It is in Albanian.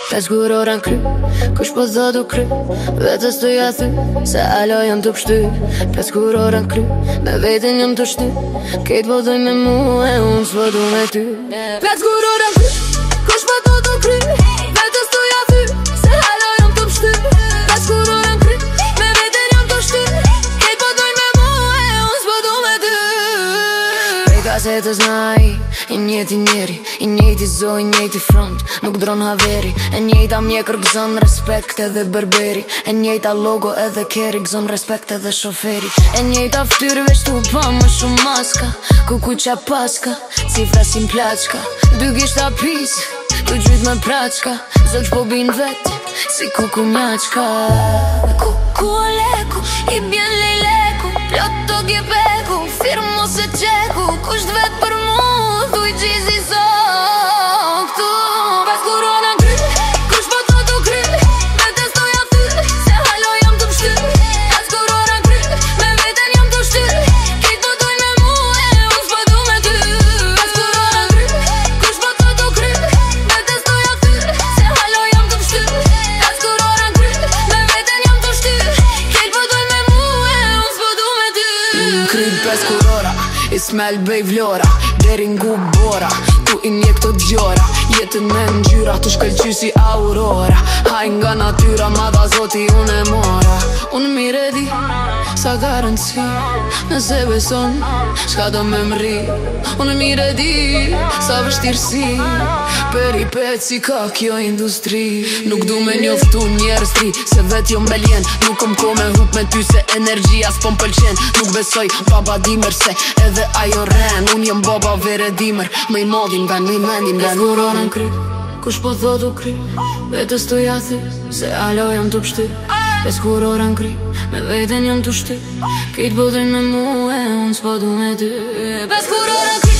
Peskur ora në kry, kush po thot u kry, vetës të ja thy, se alo jam të pështy. Peskur ora në kry, me vetën jam të shty, kejt po doj me mu e unë s'po du me ty. Peskur ora në kry, kush po thot u kry, vetës të ja thy, se alo jam të pështy. Peskur ora në kry, me vetën jam të shty, kejt po doj me mu e unë s'po du me ty. Prej kasetës na i njëti njeri, i njëti zoj, i njëti front, nuk dron haveri. E njëta mjekër gëzon respekt edhe berberi, e njëta logo edhe keri gëzon respekt edhe shoferi. E njëta ftyrë veç tu pa më shumë maska, ku qa paska, cifra si m'plaçka. Dy gishta pis, ku gjyt me praçka, zog po bin vet, si kuku mjaqka. Kuku o leku, i bjen lejleku, plot to gjepeku, firmo se qeku, kusht vet për mu, thuj gjizi sok tu. Peskur ora në kry, kush po thot u kry, vetes to ja thy, se halo jam të pështy. Peskur ora në kry, me veten jam të shty, kejt po doj me mu e unë s'po du me ty. Peskur ora në kry, kush po thot u kry, vetes to ja thy, se halo jam të pështy. Peskur ora në kry, me veten jam të shty, kejt po doj me mu e unë s'po du me ty. Kry peskur ora, i smel bej vlora, deri ngu bora, tu i nje këto gjora. Jetën me ngjyra, tu shkëlqy si aurora. Haj nga natyra, madha zoti unë e mora. Unë mire di, sa garanci, nëse beson, shka do me mri. Unë mire di, sa vështirësi, peripet si ka kjo industri. Nuk du me njoftu njerës tri, se vet jo me ljen. Nuk kom ko me hup me ty, se energjia s'po m'pëlqen. Nuk besoj baba dimer, se edhe ajo ren. Unë jem baba vere dimer, me i modin ven, me i mendin ven. Peskur ora në kry, kush po thot u kry, vetës të ja thy, se alo jam të pështy. Peskur ora në kry, me veten jam të shty, kejt po doj me mu e unë s'po du me ty. Peskur ora në kry,